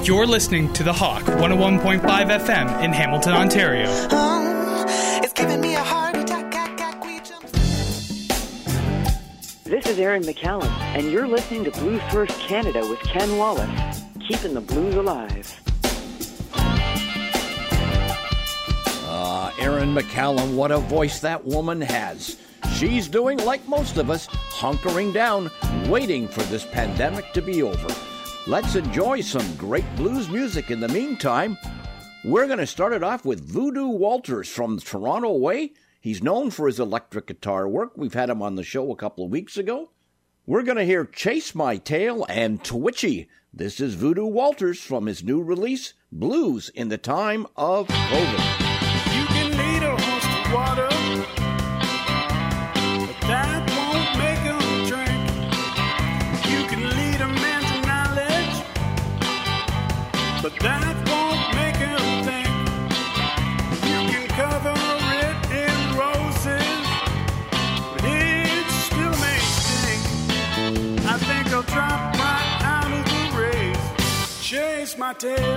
You're listening to The Hawk, 101.5 FM in Hamilton, Ontario. It's giving me a heart attack. This is Aaron McCallum, and you're listening to Blues First Canada with Ken Wallace, keeping the blues alive. Aaron McCallum, what a voice that woman has. She's doing like most of us, hunkering down, waiting for this pandemic to be over. Let's enjoy some great blues music in the meantime. We're going to start it off with Voodoo Walters from Toronto Way. He's known for his electric guitar work. We've had him on the show a couple of weeks ago. We're going to hear Chase My Tail and Twitchy. This is Voodoo Walters from his new release, Blues in the Time of COVID. You can lead a horse to water, but that won't make him drink. You can lead a man to knowledge, but that won't make him think. You can cover it in roses, but it still may stink. I think I'll drop right out of the race, chase my tail.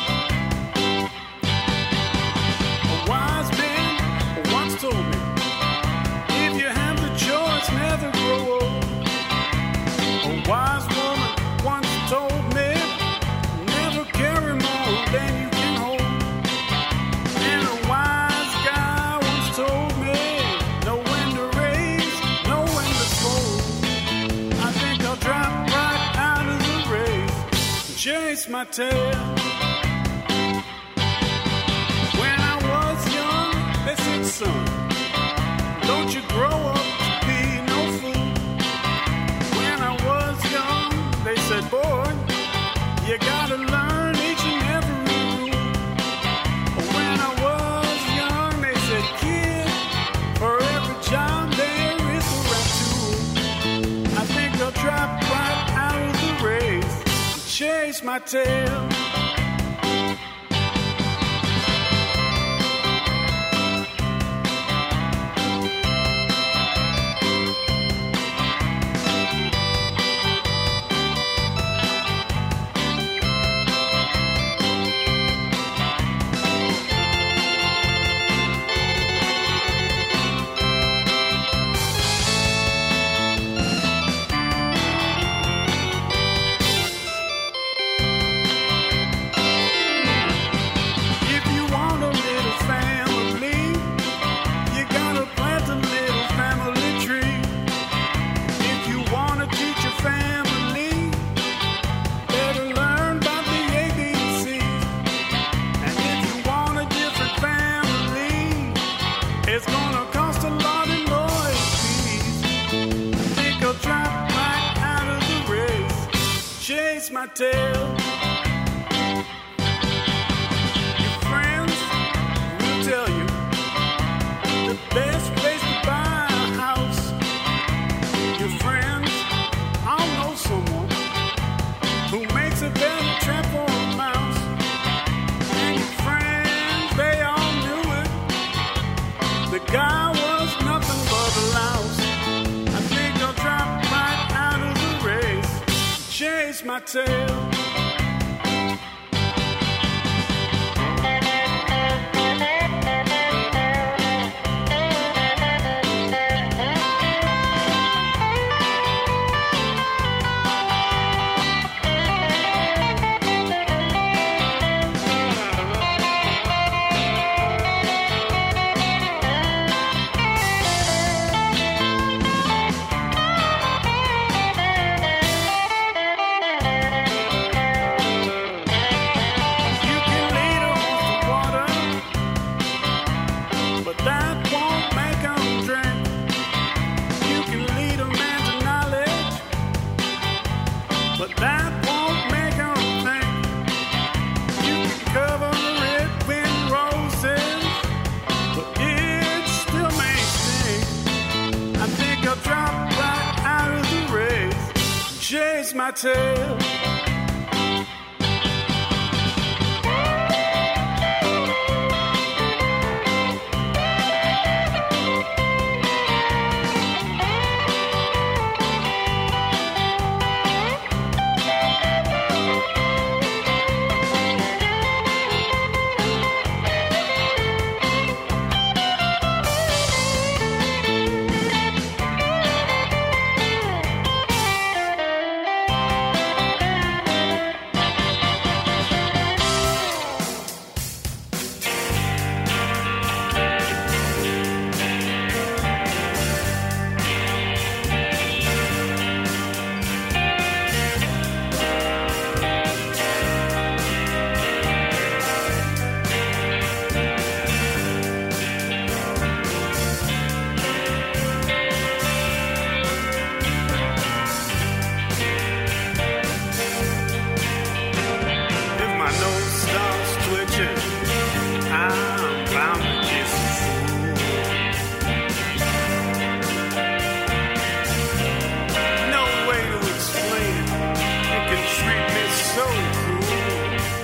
Wise man once told me, if you have the choice, never grow old. A wise woman once told me, never carry more than you can hold. And a wise guy once told me, know when to raise, know when to fold. I think I'll drop right out of the race and chase my tail. Son, don't you grow up to be no fool. When I was young, they said, boy, you gotta learn each and every rule. When I was young, they said, kid, for every job there is a rap tool. I think I'll drop right out of the race and chase my tail. My tail. Your friends will tell you the best place to buy a house. Your friends all know someone who makes a better trap for a mouse. And your friends, they all knew it. The guy was nothing but a louse. I think I'll drop right out of the race, chase my tail. My tail. attention, I'm bound to kiss a fool. No way to explain it. It can treat me so cruel.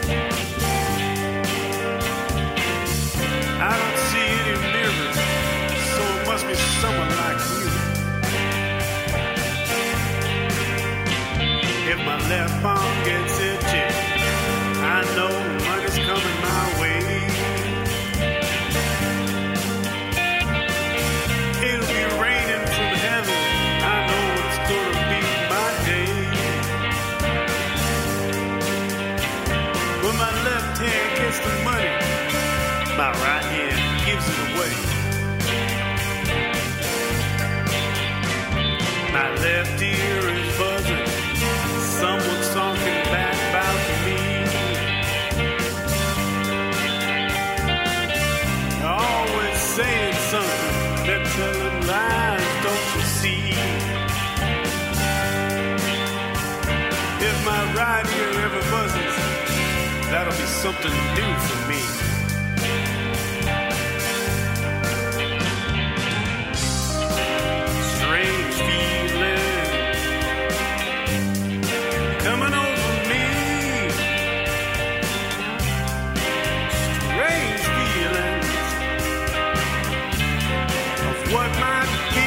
I don't see any mirrors, so it must be someone like you. If my left arm gets itchy, I know money's coming my way. It'll be raining from heaven, I know it's gonna be my day. When my left hand gets the money, my right hand gives it away. My left ear is buzzing, someone's talking bad about me. Always saying something, they're telling lies, don't you see? If my right ear ever buzzes, that'll be something new for me. Strange feeling coming over me. Strange feelings of what might be.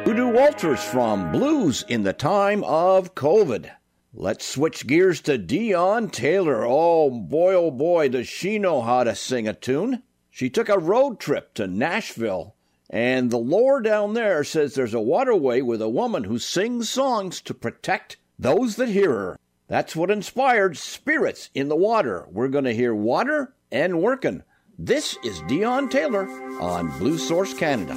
Voodoo Walters from Blues in the Time of COVID. Let's switch gears to Dion Taylor. Oh boy, does she know how to sing a tune. She took a road trip to Nashville, and the lore down there says there's a waterway with a woman who sings songs to protect those that hear her. That's what inspired Spirits in the Water. We're going to hear Water and Workin'. This is Dion Taylor on Blues Source Canada.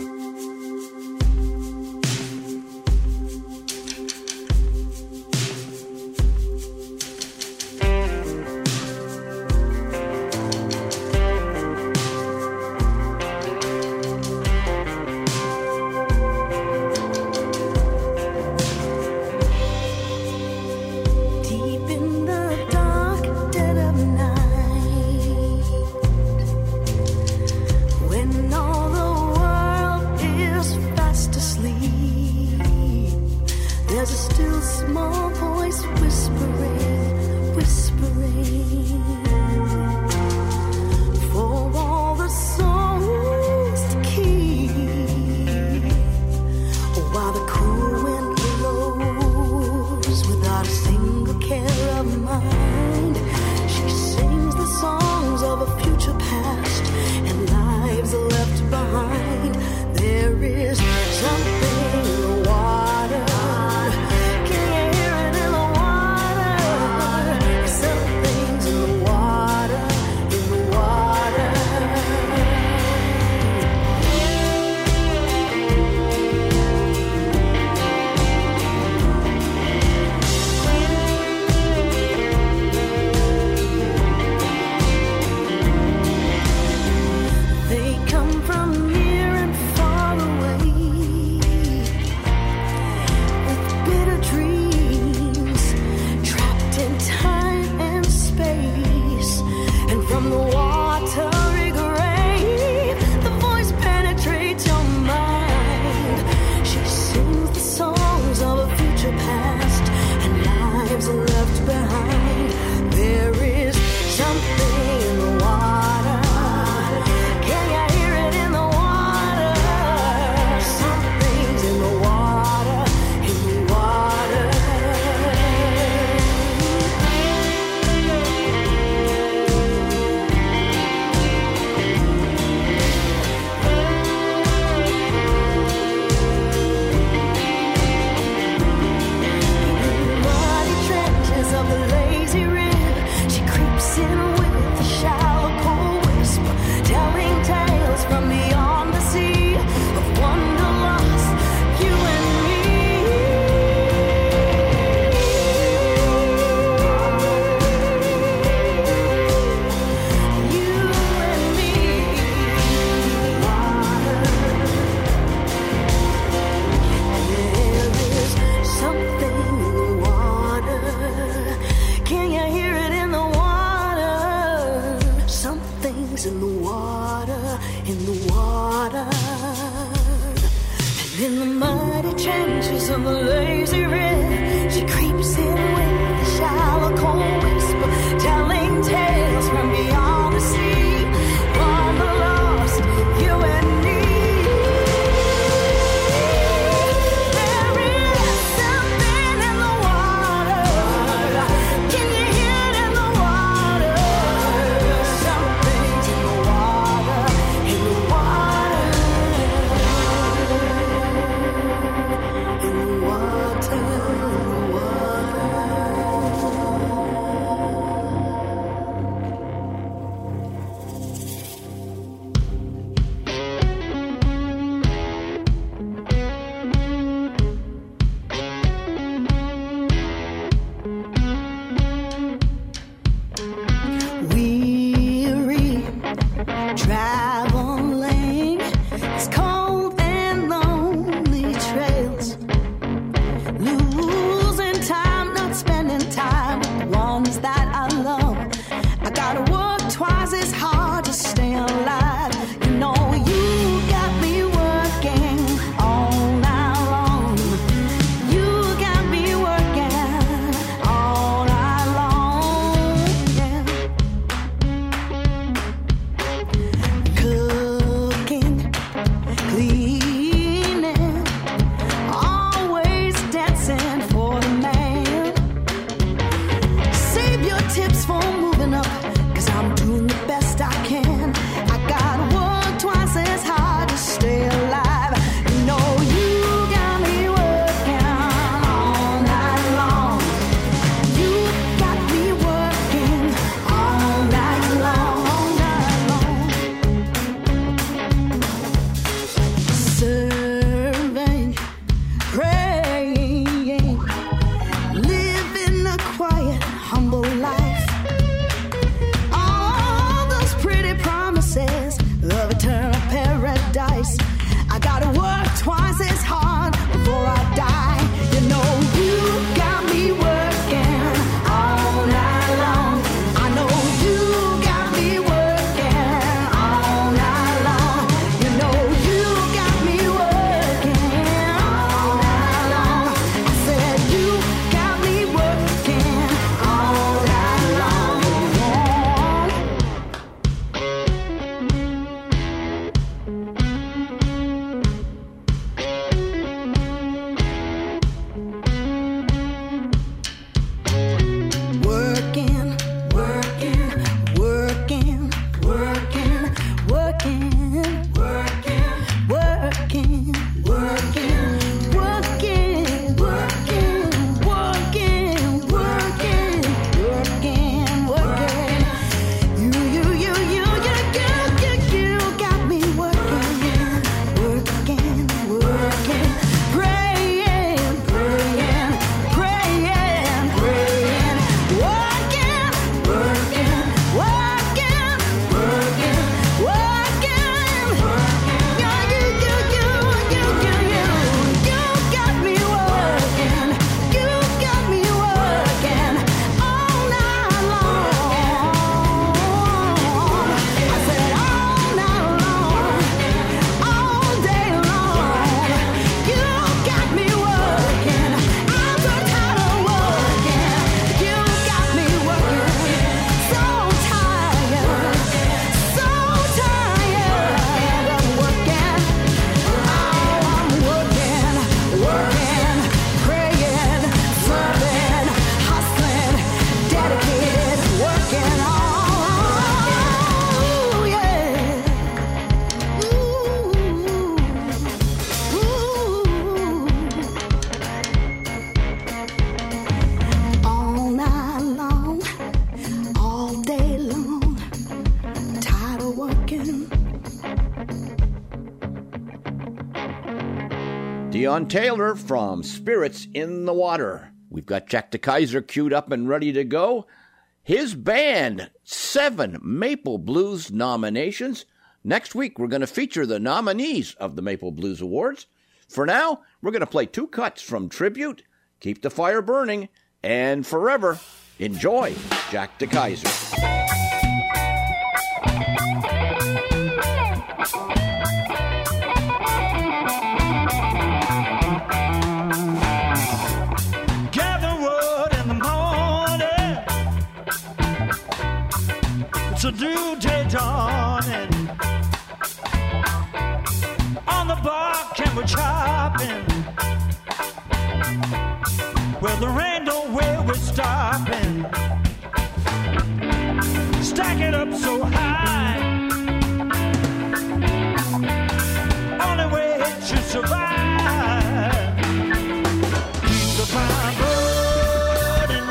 Dion Taylor from Spirits in the Water. We've got Jack DeKaiser queued up and ready to go. His band, 7 Maple Blues nominations. Next week, we're going to feature the nominees of the Maple Blues Awards. For now, we're going to play 2 cuts from Tribute, Keep the Fire Burning, and Forever. Enjoy, Jack DeKaiser. It's a new day dawning. On the bark and we're chopping. Well, the rain don't where we're stopping. Stack it up so high. Only way to survive. Keep the fire burning.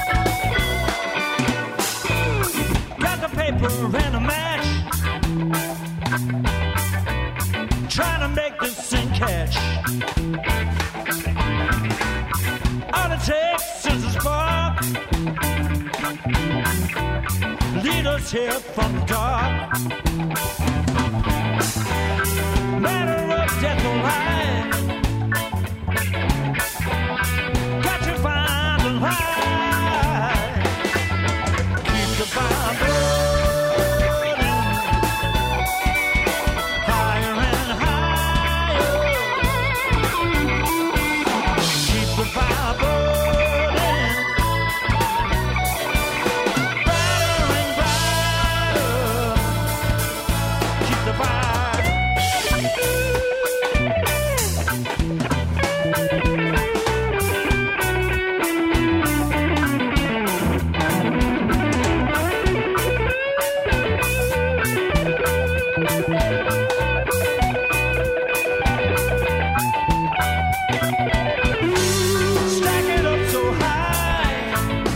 Got the paper and a match. Trying to make this thing catch. All it takes is a spark. Lead us here from the dark. Matter of death or life. Got to find and hide. Keep the fire burning. Higher and higher. Keep the fire burning. Brighter and brighter. Keep the fire. Stack it up so high.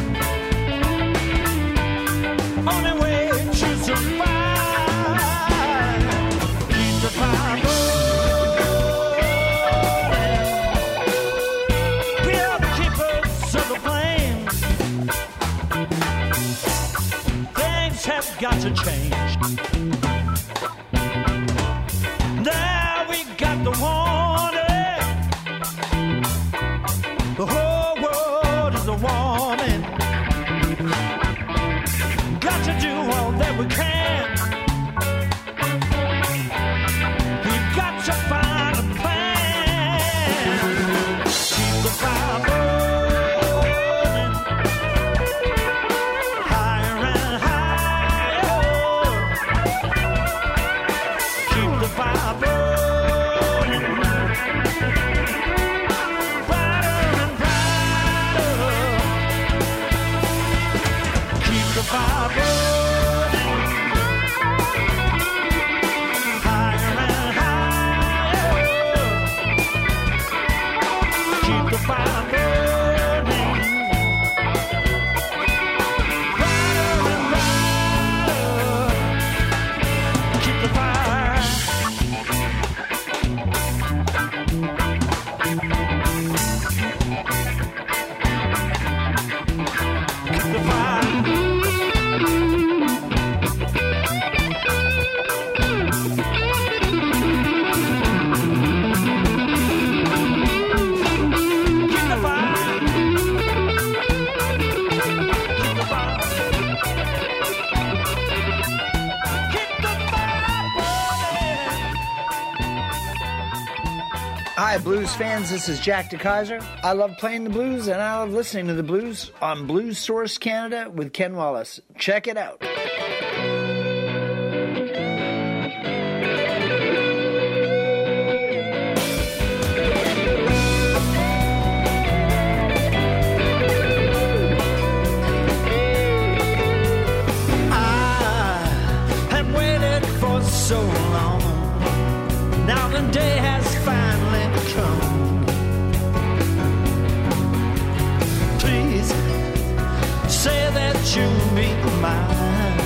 Only way to survive. Keep the fire burning. We are the keepers of the flame. Things have got to change. Now we got the warning. The whole world is a warning. Got to do all that we can. We've got to find a plan. Keep the fire burning. Higher and higher. Keep the fire burning. Brighter and brighter. Keep the fire burning. Higher and higher. Keep the fire burning. Brighter and brighter. Keep the fire. Keep the fire. Keep the fire. Keep the fire. Keep the fire burning. Hi, blues fans. This is Jack DeKaiser. I love playing the blues, and I love listening to the blues on Blues Source Canada with Ken Wallace. Check it out. I have waited for so long. Now the day has finally come. Please say that you'll be mine.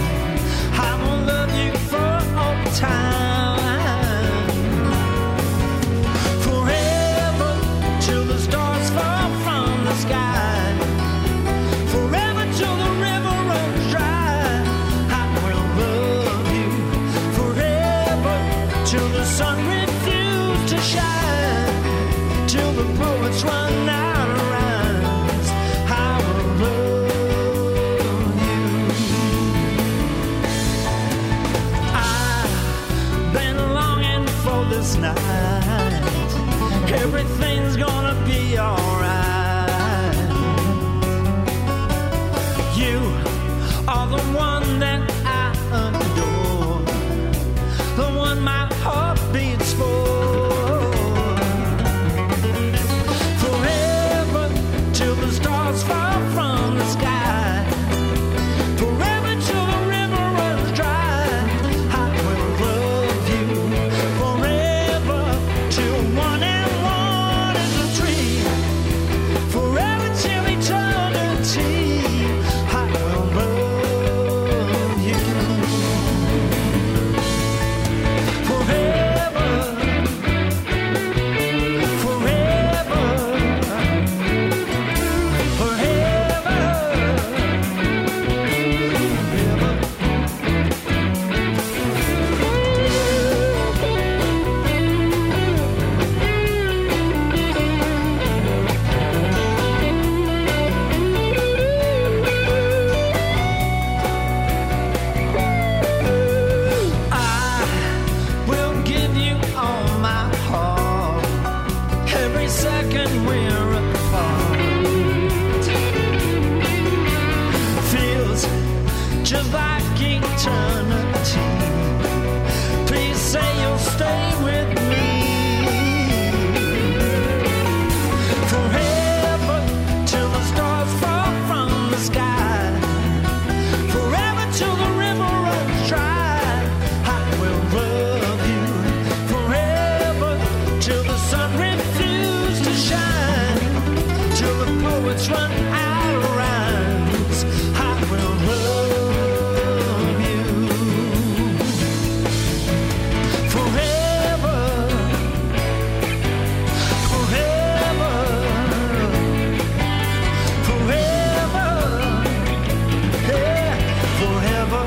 we're apart. Feels just like eternity. Please say you'll stay with me forever till the stars fall from the sky, forever till the river runs dry. I will love you forever till the sun refuses to shine, till the poets run out of rhymes. I will love you forever, forever, forever, yeah, forever.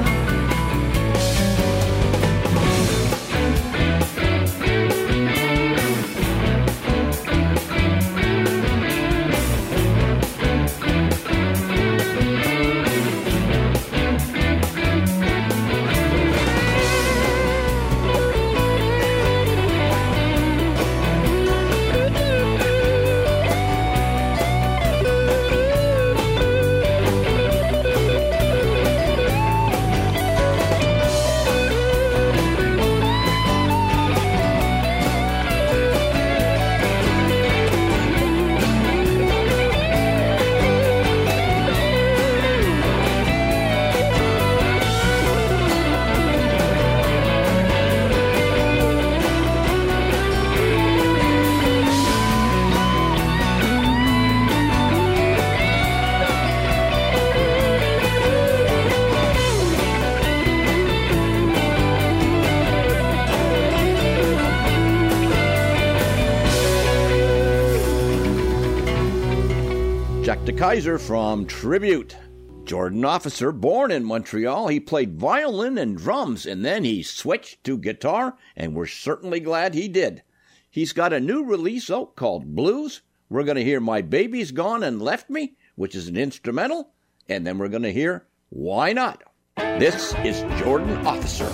Jack DeKaiser from Tribute. Jordan Officer, born in Montreal, he played violin and drums, and then he switched to guitar, and we're certainly glad he did. He's got a new release out called Blues. We're going to hear My Baby's Gone and Left Me, which is an instrumental, and then we're going to hear Why Not. This is Jordan Officer.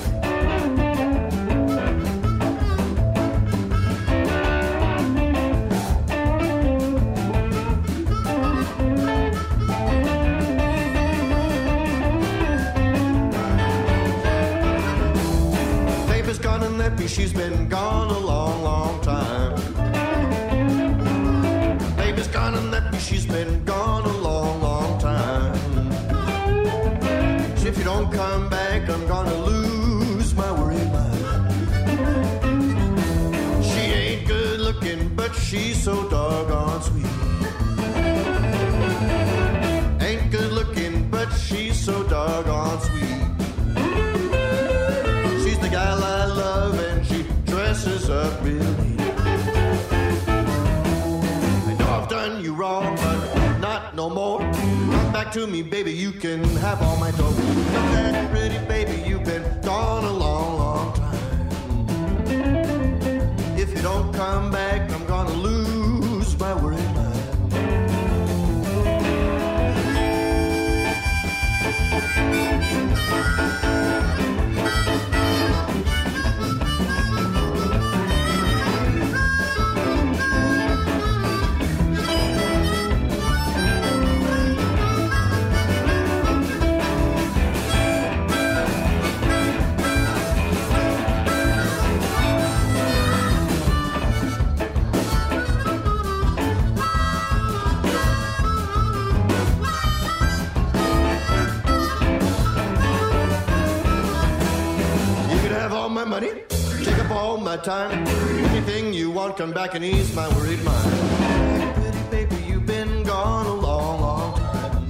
Baby's gone and left me, she's been gone a long, long time. Baby's gone and left me, she's been gone a long, long time. So if you don't come back, I'm gonna lose my worried mind. She ain't good looking, but she's so doggone sweet. Ain't good looking, but she's so doggone sweet. She's the gal I love and she dresses up real neat. I know I've done you wrong, but not no more. Come back to me, baby, you can have all my dough. Look at pretty baby, you've been gone a long, long time. If you don't come back, I'm gonna lose my worried mind. My money, take up all my time. Anything you want, come back and ease my worried mind. Pretty baby, you've been gone a long, long time.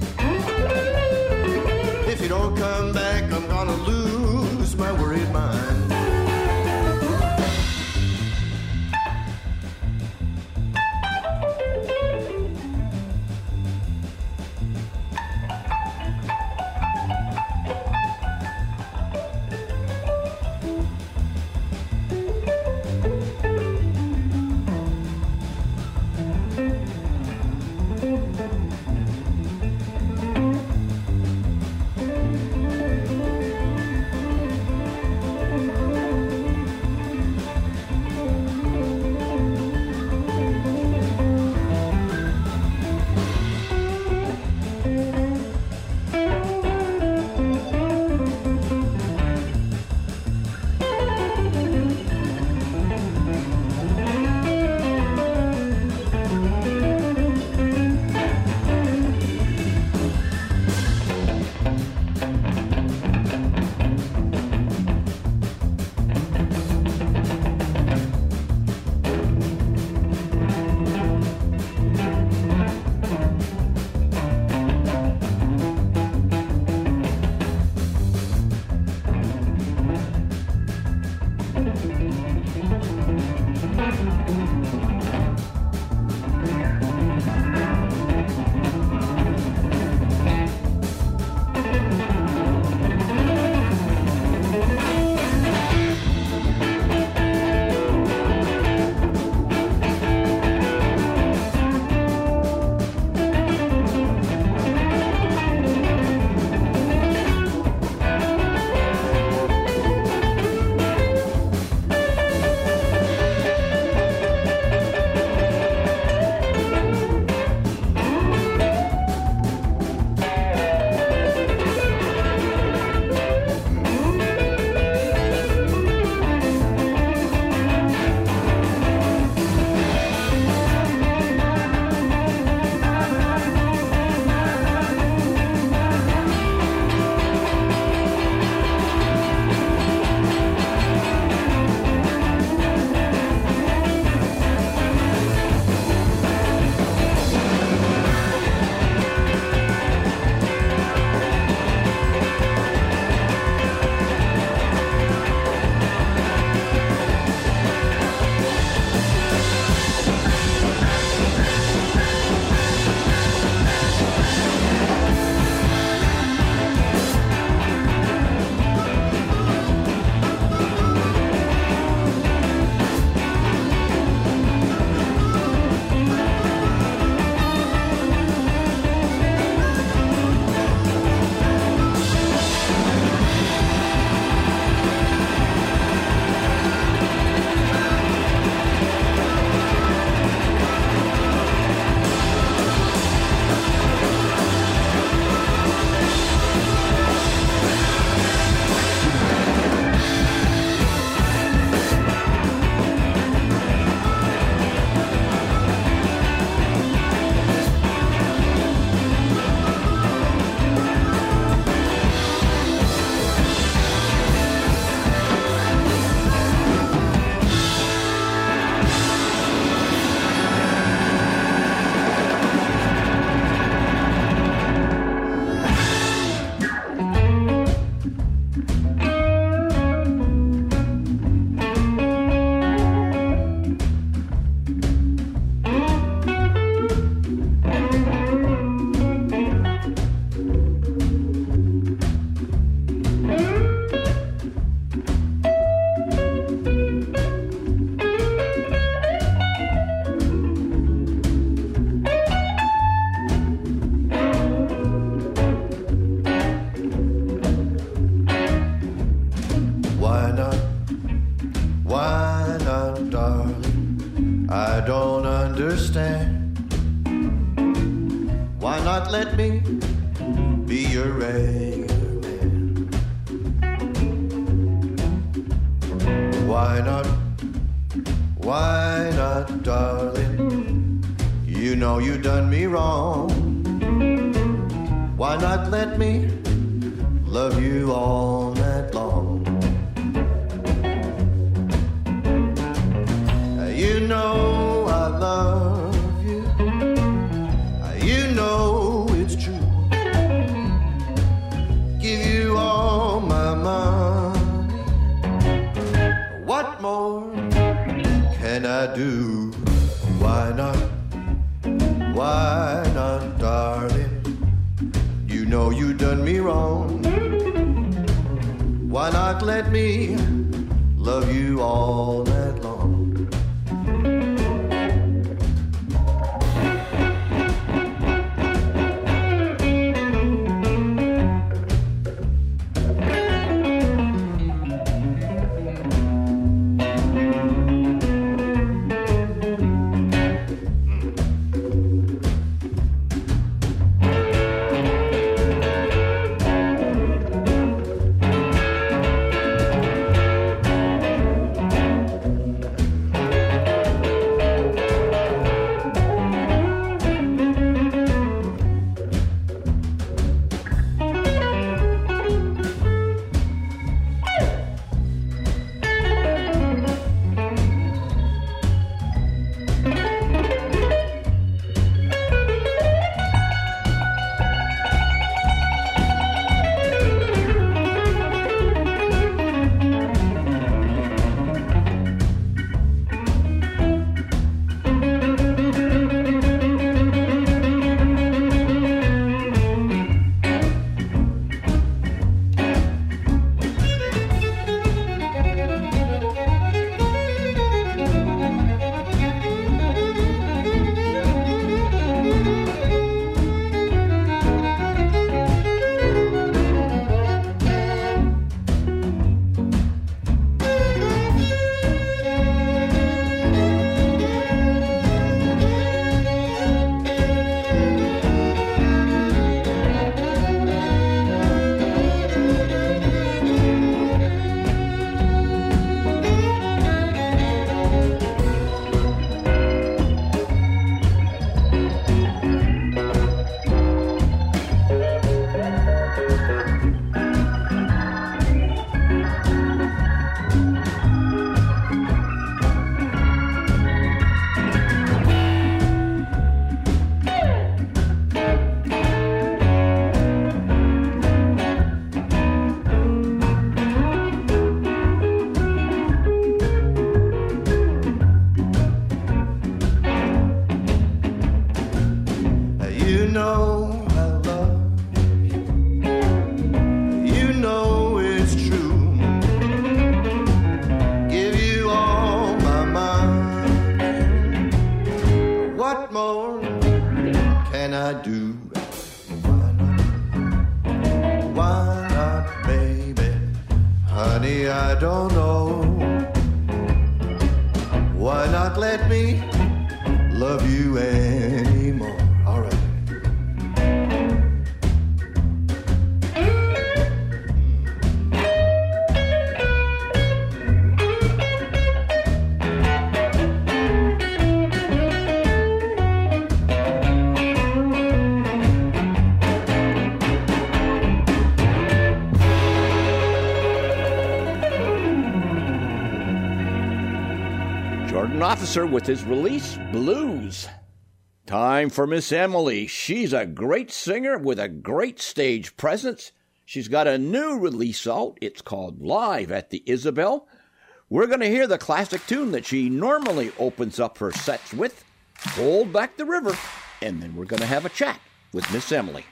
If you don't come back, I'm gonna lose my worried mind. I don't understand. Why not let me be your regular man? Why not, darling? You know you done me wrong. Why not let me love you all night long? You know I love you. You know it's true. Give you all my money. What more can I do? Why not, darling? You know you done me wrong. Why not let me love you all night long? Officer with his release, Blues. Time for Miss Emily. She's a great singer with a great stage presence. She's got a new release out. It's called Live at the Isabel. We're going to hear the classic tune that she normally opens up her sets with, Hold Back the River, and then we're going to have a chat with Miss Emily.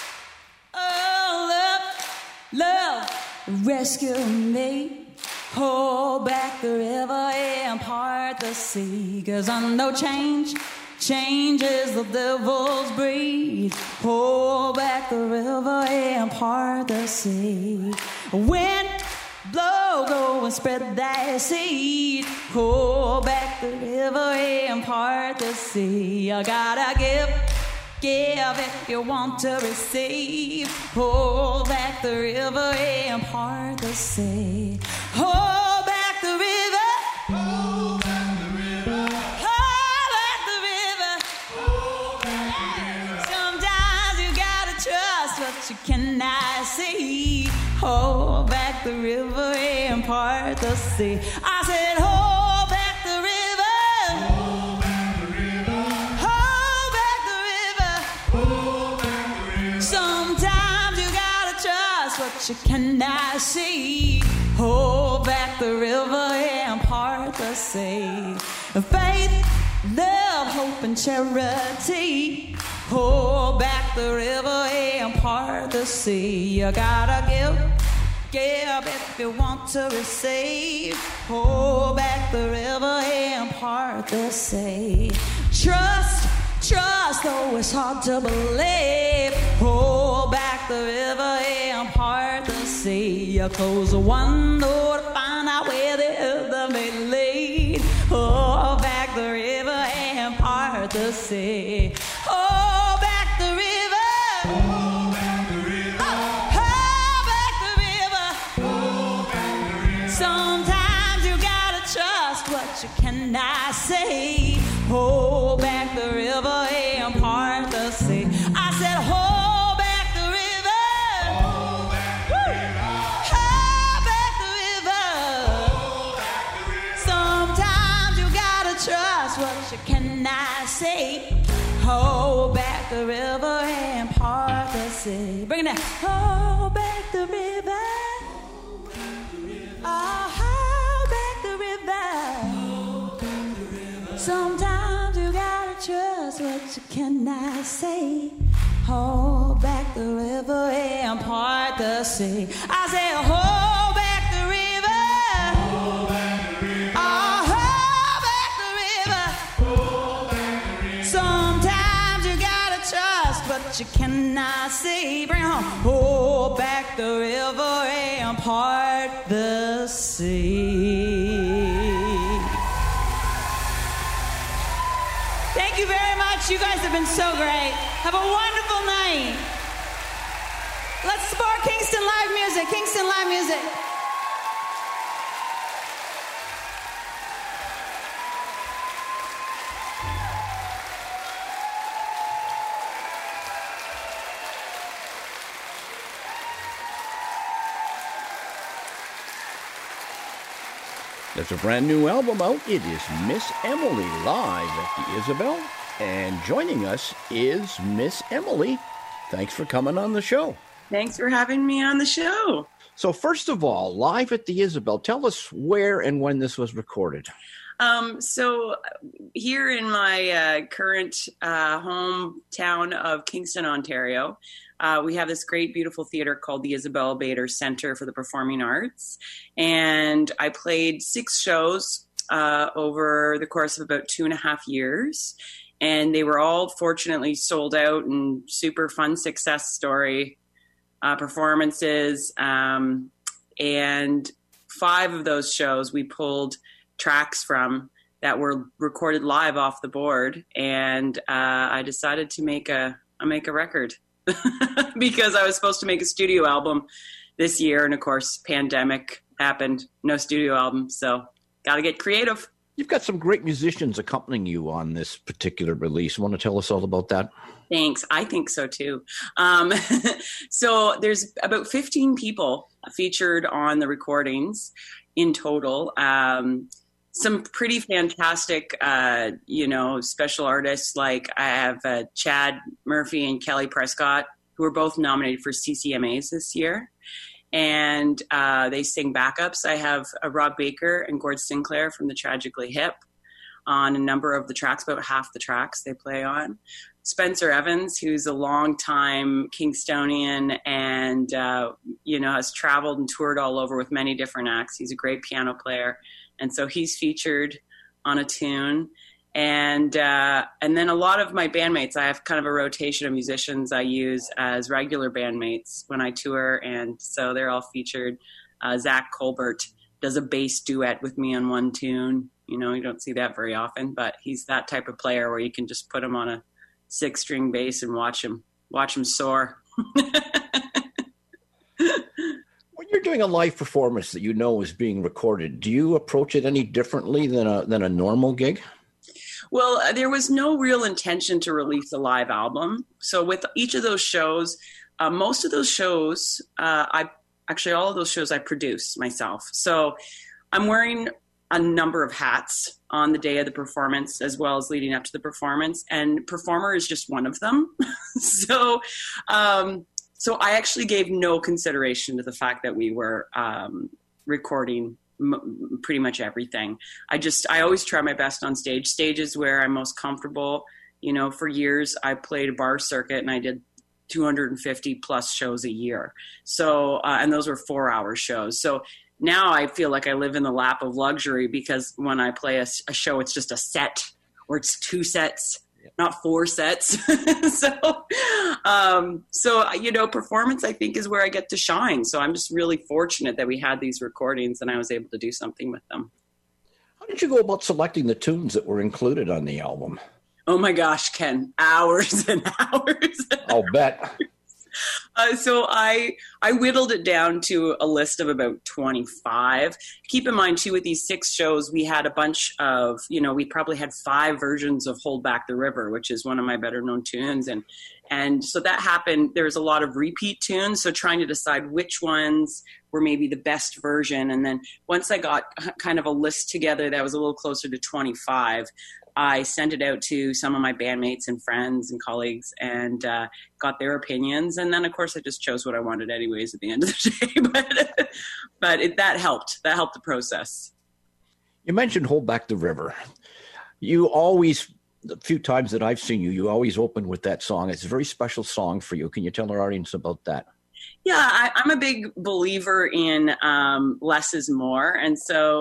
Oh, love, rescue me. Hold back the river and part the sea, 'cause I know change is the devil's breed. Hold back the river and part the sea. When Blow, go and spread that seed. Pull back the river and part the sea. You gotta give if you want to receive. Pull back the river and part the sea. Hold back the river. Hold back the river. Hold back the river. Hold back the river. Sometimes you gotta trust what you cannot see. Hold back the river and part the sea. I said, hold back the river. Hold back the river. Hold back the river. Hold back the river. Sometimes you gotta trust what you cannot see. Hold back the river and part the sea. Faith, love, hope, and charity. Hold back the river and part the sea. You gotta give if you want to receive. Hold back the river and part the sea. Trust, though it's hard to believe. Hold back the river and part the sea. You close one door to find out where the other may lead. Hold back the river and part the sea. Hold back the river. Hold back the river. Hold back the river. Hold back the river. Sometimes you gotta trust what you cannot see. Hold back the river and part the sea. I said, hold back the river. Hold back the river. Hold back the river. Hold back the river. Sometimes you gotta trust what you cannot see. Hold back the river and part the sea. Bring it down. Hold back the river. Hold back the river. Oh, hold back the river. Hold back the river. Sometimes you gotta trust what you cannot say. Hold back the river and part the sea. I say, hold back the river. Hold back the river. Oh, hold back the river. Hold back the river. Sometimes you gotta trust what you cannot see. Bring it home. Hold back the river and part the sea. Thank you very much. You guys have been so great. Have a wonderful night. Let's support Kingston Live Music. Kingston Live Music. There's a brand new album out. It is Miss Emily live at the Isabel. And joining us is Miss Emily. Thanks for coming on the show. Thanks for having me on the show. So first of all, live at the Isabel, tell us where and when this was recorded. So here in my current hometown of Kingston, Ontario, we have this great, beautiful theater called the Isabel Bader Center for the Performing Arts. And I played 6 shows over the course of about 2.5 years. And they were all fortunately sold out and super fun success story performances. And 5 of those shows we pulled tracks from that were recorded live off the board. And I decided to make a record because I was supposed to make a studio album this year. And of course, pandemic happened, no studio album. So got to get creative. You've got some great musicians accompanying you on this particular release. Want to tell us all about that? Thanks. I think so too. So there's about 15 people featured on the recordings in total. Some pretty fantastic, special artists. Like I have Chad Murphy and Kelly Prescott, who were both nominated for CCMAs this year. And they sing backups. I have Rob Baker and Gord Sinclair from the Tragically Hip on a number of the tracks, about half the tracks they play on. Spencer Evans, who's a longtime Kingstonian and, has traveled and toured all over with many different acts. He's a great piano player. And so he's featured on a tune. And then a lot of my bandmates, I have kind of a rotation of musicians I use as regular bandmates when I tour. And so they're all featured. Zach Colbert does a bass duet with me on one tune. You know, you don't see that very often, but he's that type of player where you can just put him on a 6-string bass and watch him soar. When you're doing a live performance that you know is being recorded, do you approach it any differently than a normal gig? Well, there was no real intention to release a live album. So with each of those shows, most of those shows, all of those shows I produce myself. So I'm wearing a number of hats on the day of the performance as well as leading up to the performance, and performer is just one of them. So I actually gave no consideration to the fact that we were recording pretty much everything. I always try my best on stage. Stage is where I'm most comfortable. You know, for years I played a bar circuit and I did 250 plus shows a year. So, and those were 4-hour shows. So now I feel like I live in the lap of luxury, because when I play a show, it's just a set, or it's 2 sets, not 4 sets. So, you know, performance, I think, is where I get to shine. So I'm just really fortunate that we had these recordings and I was able to do something with them. How did you go about selecting the tunes that were included on the album? Oh my gosh, Ken, hours and hours. I'll bet. So I whittled it down to a list of about 25. Keep in mind, too, with these 6 shows, we had a bunch of, you know, we probably had 5 versions of Hold Back the River, which is one of my better known tunes. And so that happened. There was a lot of repeat tunes. So trying to decide which ones were maybe the best version. And then once I got kind of a list together that was a little closer to 25, I sent it out to some of my bandmates and friends and colleagues and got their opinions. And then, of course, I just chose what I wanted anyways at the end of the day. But that helped. That helped the process. You mentioned Hold Back the River. You always, the few times that I've seen you, you always open with that song. It's a very special song for you. Can you tell our audience about that? Yeah, I'm a big believer in less is more. And so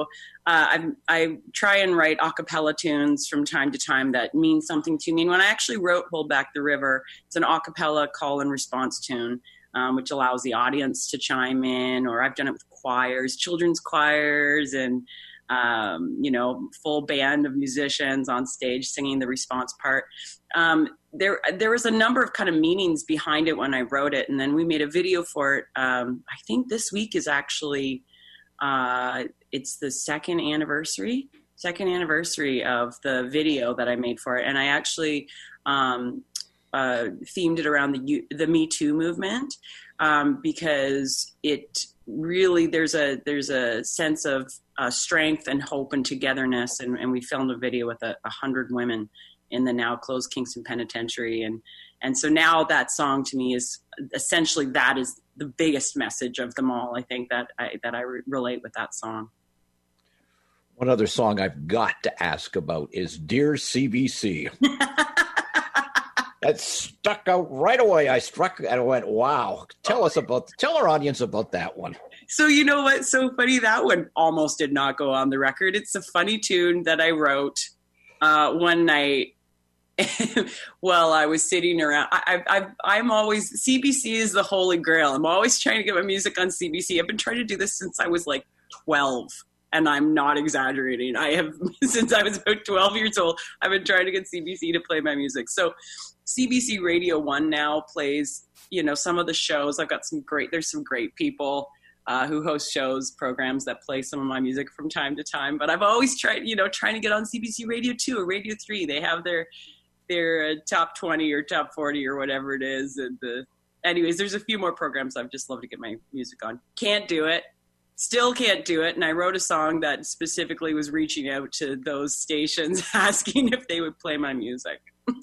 I try and write a cappella tunes from time to time that mean something to me. And when I actually wrote Hold Back the River, it's an a cappella call and response tune, which allows the audience to chime in. Or I've done it with choirs, children's choirs, and you know, full band of musicians on stage singing the response part. There was a number of kind of meanings behind it when I wrote it, and then we made a video for it. I think this week is actually it's the second anniversary of the video that I made for it, and I actually themed it around the Me Too movement, because it really there's a sense of strength and hope and togetherness, and we filmed a video with 100 women in the now closed Kingston Penitentiary, and so now that song to me is essentially, that is the biggest message of them all. I think that I relate with that song. One other song I've got to ask about is Dear CBC. That stuck out right away. I went, wow. Tell our audience about that one. So you know what's so funny? That one almost did not go on the record. It's a funny tune that I wrote one night while I was sitting around. I'm always, CBC is the holy grail. I'm always trying to get my music on CBC. I've been trying to do this since I was like 12. And I'm not exaggerating. I have, since I was about 12 years old, I've been trying to get CBC to play my music. So CBC Radio 1 now plays, you know, some of the shows. There's some great people who host programs that play some of my music from time to time. But I've always tried, trying to get on CBC Radio 2 or Radio 3. They have their top 20 or top 40 or whatever it is. And anyways, there's a few more programs I've just loved to get my music on. Can't do it. Still can't do it. And I wrote a song that specifically was reaching out to those stations asking if they would play my music.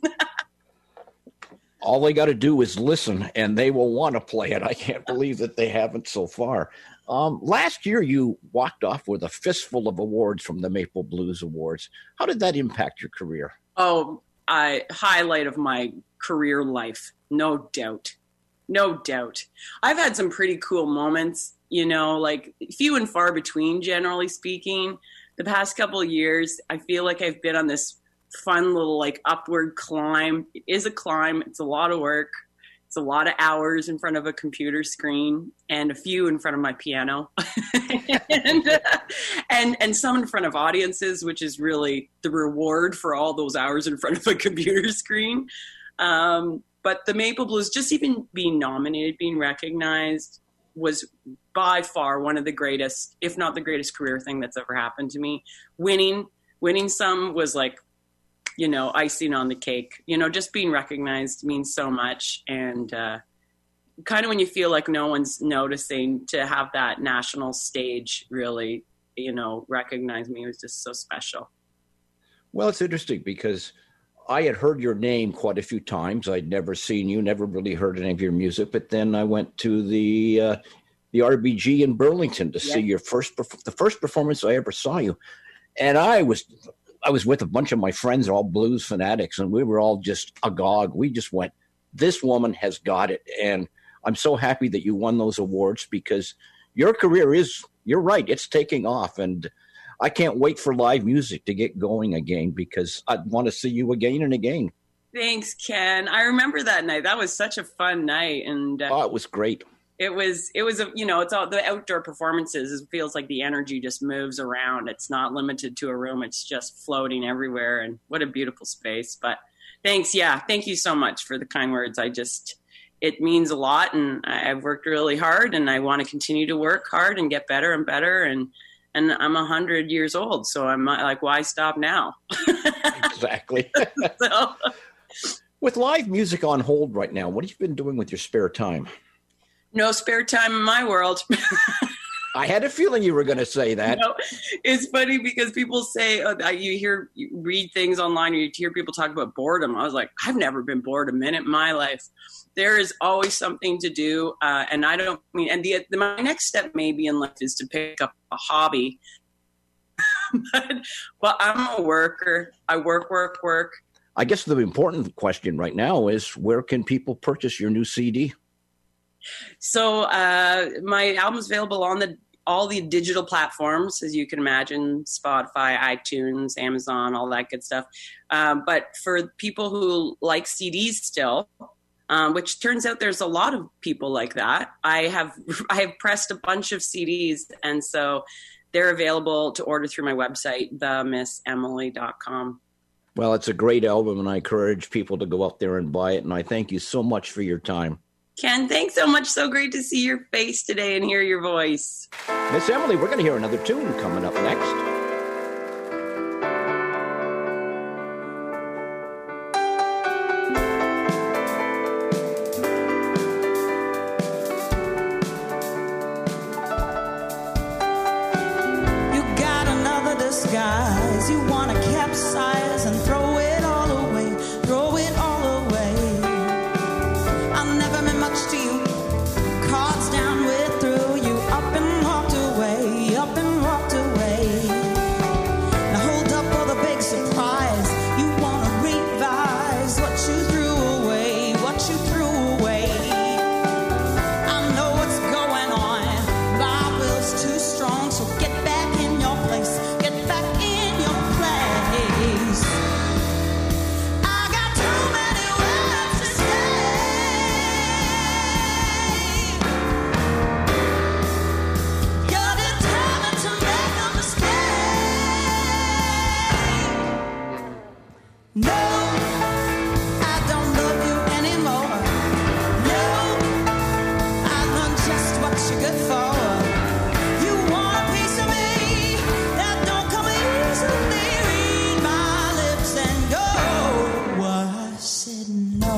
All they got to do is listen and they will want to play it. I can't believe that they haven't so far. Last year, you walked off with a fistful of awards from the Maple Blues Awards. How did that impact your career? Oh, highlight of my career life. No doubt. No doubt. I've had some pretty cool moments, like few and far between, generally speaking. The past couple of years, I feel like I've been on this fun little like upward climb. It is a climb. It's a lot of work. It's a lot of hours in front of a computer screen and a few in front of my piano and some in front of audiences, which is really the reward for all those hours in front of a computer screen. But the Maple Blues, just even being nominated, being recognized, was by far one of the greatest, if not the greatest career thing that's ever happened to me. Winning some was like, you know, icing on the cake. You know, just being recognized means so much. And kind of when you feel like no one's noticing, to have that national stage really, you know, recognize me was just so special. Well, it's interesting because I had heard your name quite a few times. I'd never seen you, never really heard any of your music. But then I went to the RBG in Burlington to see your the first performance I ever saw you. And I was with a bunch of my friends, all blues fanatics, and we were all just agog. We just went, this woman has got it. And I'm so happy that you won those awards, because your career is, you're right, it's taking off. And I can't wait for live music to get going again, because I want to see you again and again. Thanks, Ken. I remember that night. That was such a fun night. And it was great. It was you know, it's all the outdoor performances. It feels like the energy just moves around. It's not limited to a room. It's just floating everywhere. And what a beautiful space. But thanks. Yeah. Thank you so much for the kind words. It means a lot, and I've worked really hard, and I want to continue to work hard and get better and better. And I'm 100 years old. So I'm like, why stop now? Exactly. With live music on hold right now, what have you been doing with your spare time? No spare time in my world. I had a feeling you were going to say that. No, it's funny because people say, you read things online, or you hear people talk about boredom. I was like, I've never been bored a minute in my life. There is always something to do. And I don't mean, and my next step maybe in life is to pick up a hobby. but I'm a worker. I work. I guess the important question right now is, where can people purchase your new CD? So my album's available on all the digital platforms, as you can imagine, Spotify, iTunes, Amazon, all that good stuff. But for people who like CDs still, which turns out there's a lot of people like that, I have pressed a bunch of CDs, and so they're available to order through my website, themissemily.com. Well, it's a great album, and I encourage people to go out there and buy it, and I thank you so much for your time. Ken, thanks so much. So great to see your face today and hear your voice. Miss Emily, we're going to hear another tune coming up next. You got another disguise. You want to capsize and throw it all away. Throw it all away. I never meant much to you. Cards down, we're through. You up and walked away. Up and walked away. Now hold up for the big surprise. You want to revise what you threw away. What you threw away. I know what's going on. My will's too strong, so get back in your place. Get back in your place. I got too many words to say. You're determined to make a mistake. No, I don't love you anymore. No, I learned just what you're good for. You want a piece of me that don't come easily. Read my lips and go. I said no.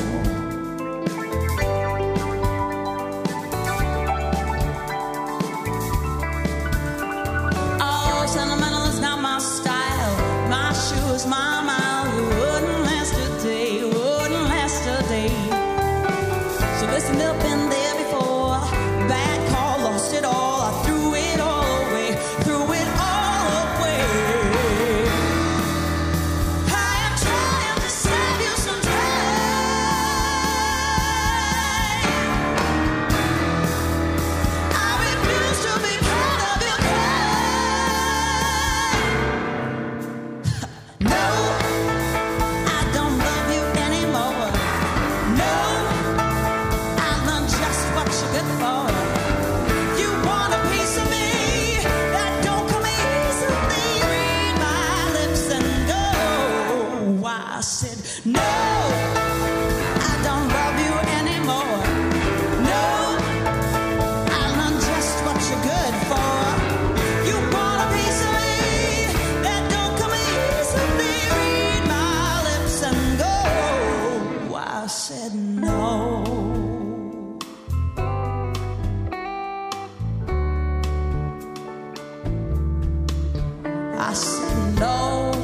Oh, sentimental is not my style. My shoes, my mile, wouldn't last a day, wouldn't last a day. So listen up, been there before. Bad call, lost it all. I threw it all away, threw it all away. I am trying to save you some time. I refuse to be part of your plan. No, I don't love you anymore. No, I said, no, I don't love you anymore. No, I learned just what you're good for. You want a piece of me that don't come easily. Read my lips and go. I said, no. I said, no.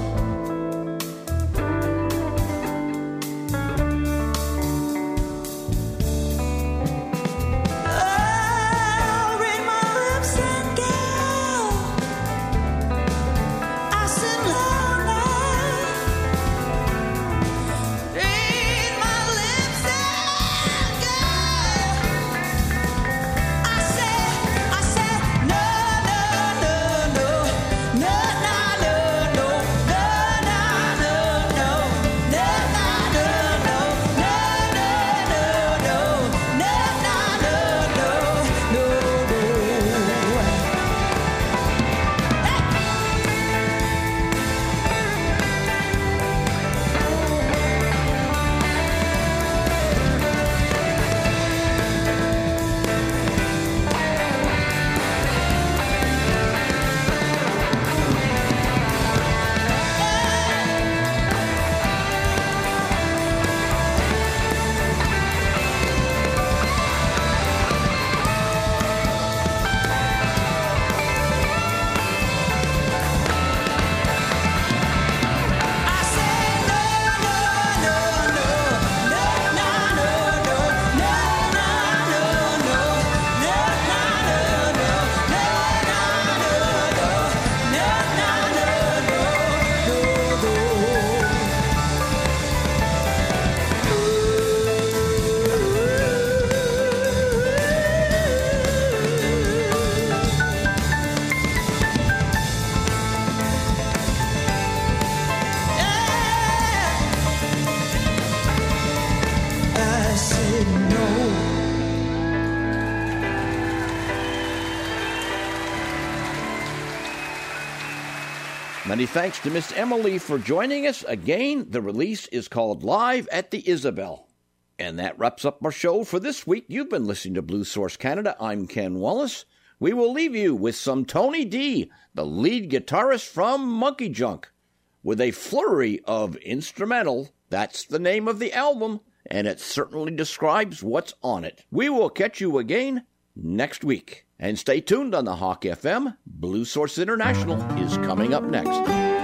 Many thanks to Miss Emily for joining us. Again, the release is called Live at the Isabel. And that wraps up our show for this week. You've been listening to Blues Source Canada. I'm Ken Wallace. We will leave you with some Tony D, the lead guitarist from Monkey Junk, with a flurry of instrumental. That's the name of the album, and it certainly describes what's on it. We will catch you again next week. And stay tuned on the Hawk FM. Blues Source International is coming up next.